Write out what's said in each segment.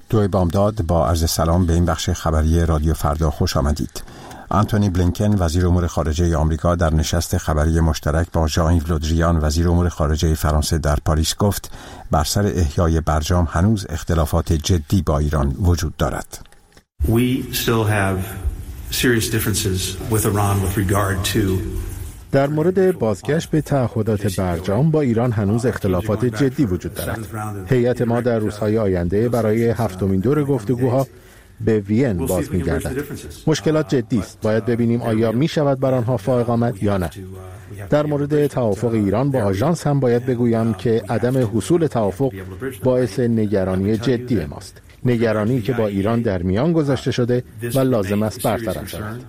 دوی بامداد با عرض سلام به این بخش خبری رادیو فردا خوش آمدید. آنتونی بلینکن وزیر امور خارجه آمریکا در نشست خبری مشترک با ژان ایو له دریان وزیر امور خارجه فرانسه در پاریس گفت بر سر احیای برجام هنوز اختلافات جدی با ایران وجود دارد. We still have serious differences with Iran with regard to در مورد بازگشت به تعهدات برجام با ایران هنوز اختلافات جدی وجود دارد. هیئت ما در روزهای آینده برای هفتمین دور گفتگوها به وین باز می‌گردد. مشکلات جدی است. باید ببینیم آیا می‌شود بر آنها فائق آمد یا نه. در مورد توافق ایران با آژانس هم باید بگویم که عدم حصول توافق باعث نگرانی جدی ماست. نگرانی که با ایران در میان گذاشته شده و لازم است برطرف شود.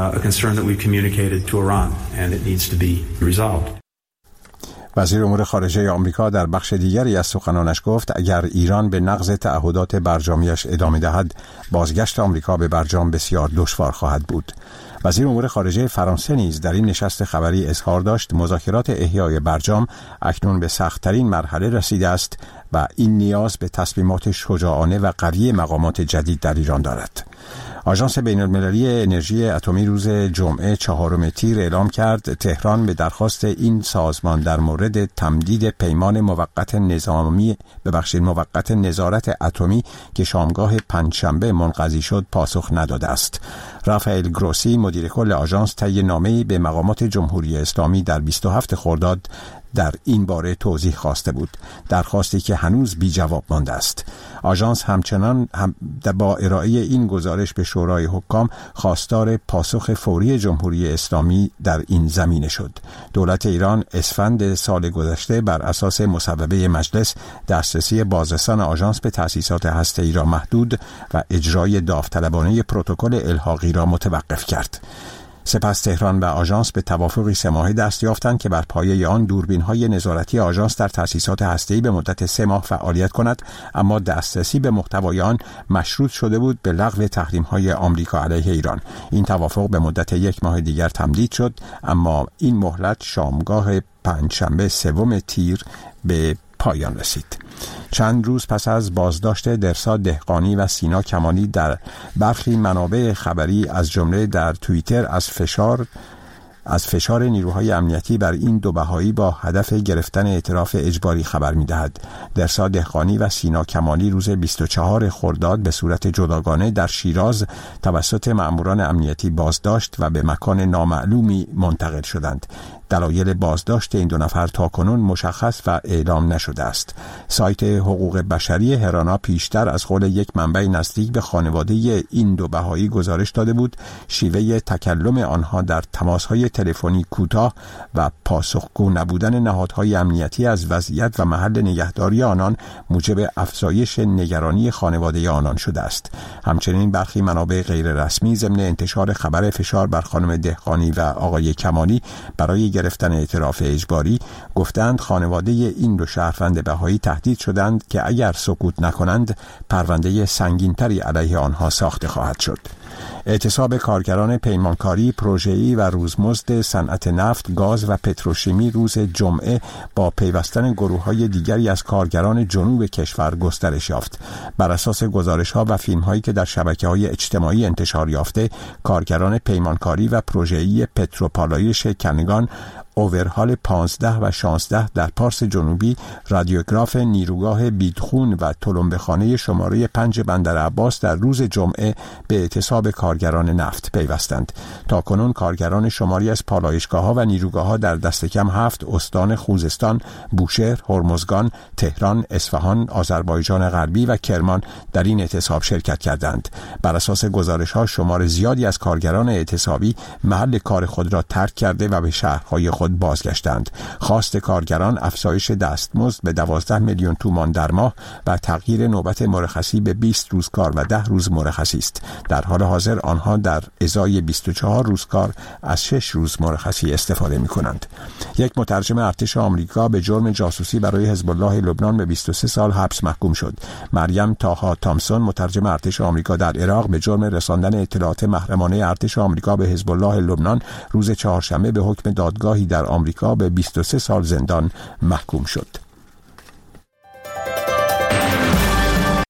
وزیر امور خارجه آمریکا در بخش دیگری از سخنانش گفت اگر ایران به نقض تعهدات برجامیش ادامه دهد، بازگشت آمریکا به برجام بسیار دشوار خواهد بود. وزیر امور خارجه فرانسه نیز در این نشست خبری اظهار داشت مذاکرات احیای برجام اکنون به سخت‌ترین مرحله رسیده است و این نیاز به تصمیمات شجاعانه و قوی مقامات جدید در ایران دارد. آژانس بین‌المللی انرژی اتمی روز جمعه 4 تیر اعلام کرد تهران به درخواست این سازمان در مورد تمدید پیمان موقت نظارت اتمی که شامگاه پنجشنبه منقضی شد پاسخ نداده است. رافائل گروسی مدیر کل آژانس طی نامه‌ای به مقامات جمهوری اسلامی در 27 خرداد در این باره توضیح خواسته بود، درخواستی که هنوز بی جواب مانده است. آژانس همچنان با ارائه این گزارش به شورای حکام خواستار پاسخ فوری جمهوری اسلامی در این زمینه شد. دولت ایران اسفند سال گذشته بر اساس مصوبه مجلس دسترسی بازرسان آژانس به تأسیسات هسته‌ای را محدود و اجرای داوطلبانه پروتکل الحاقی را متوقف کرد. سپس تهران و آژانس به توافقی 3 ماهه دست یافتند که بر پایه آن دوربین‌های نظارتی آژانس در تأسیسات هسته‌ای به مدت 3 ماه فعالیت کند، اما دسترسی به محتوای آن مشروط شده بود به لغو تحریم‌های آمریکا علیه ایران. این توافق به مدت 1 ماه دیگر تمدید شد، اما این مهلت شامگاه پنجشنبه 3 تیر به پایان رسید. چند روز پس از بازداشت درسا دهقانی و سینا کمالی در برخی منابع خبری از جمله در توییتر از فشار نیروهای امنیتی بر این دو بهایی با هدف گرفتن اعتراف اجباری خبر می‌دهد. درسا دهقانی و سینا کمالی روز 24 خرداد به صورت جداگانه در شیراز توسط مأموران امنیتی بازداشت و به مکان نامعلومی منتقل شدند. دلایل بازداشت این 2 نفر تاکنون مشخص و اعلام نشده است. سایت حقوق بشری هرانا پیشتر از قول یک منبع نزدیک به خانواده این 2 بهایی گزارش داده بود شیوه تکلم آنها در تماس‌های تلفنی کوتاه و پاسخگو نبودن نهادهای امنیتی از وضعیت و محل نگهداری آنان موجب افزایش نگرانی خانواده آنان شده است. همچنین برخی منابع غیر رسمی ضمن انتشار خبر فشار بر خانم دهقانی و آقای کمالی برای گرفتن اعتراف اجباری گفتند خانواده این 2 شهروند بهایی تهدید شدند که اگر سکوت نکنند پرونده سنگینتری علیه آنها ساخته خواهد شد. اعتصاب کارگران پیمانکاری، پروژه‌ای و روزمزد صنعت نفت، گاز و پتروشیمی روز جمعه با پیوستن گروه‌های دیگری از کارگران جنوب کشور گسترش یافت. بر اساس گزارش‌ها و فیلم‌هایی که در شبکه‌های اجتماعی انتشار یافته، کارگران پیمانکاری و پروژه‌ای پتروپالایش کنگان اوورهال 15 و 16 در پارس جنوبی، رادیوگراف نیروگاه بیدخون و تلمبه‌خانه شماره 5 بندر عباس در روز جمعه به اعتصاب کارگران نفت پیوستند. تاکنون کارگران شماری از پالایشگاه‌ها و نیروگاه‌ها در دست کم 7 استان خوزستان، بوشهر، هرمزگان، تهران، اصفهان، آذربایجان غربی و کرمان در این اعتصاب شرکت کردند. بر اساس گزارش‌ها شمار زیادی از کارگران اعتصابی محل کار خود را ترک کرده و به شهرهای خود بازگشتند. خواست کارگران افزایش دستمزد به 12 میلیون تومان در ماه و تغییر نوبت مرخصی به 20 روز کار و 10 روز مرخصی است. در حال حاضر آنها در ازای 24 روز کار از 6 روز مرخصی استفاده می‌کنند. یک مترجم ارتش آمریکا به جرم جاسوسی برای حزب الله لبنان به 23 سال حبس محکوم شد. مریم تاها تامسون مترجم ارتش آمریکا در عراق به جرم رساندن اطلاعات محرمانه ارتش آمریکا به حزب الله لبنان روز چهارشنبه به حکم دادگاهی در آمریکا به 23 سال زندان محکوم شد.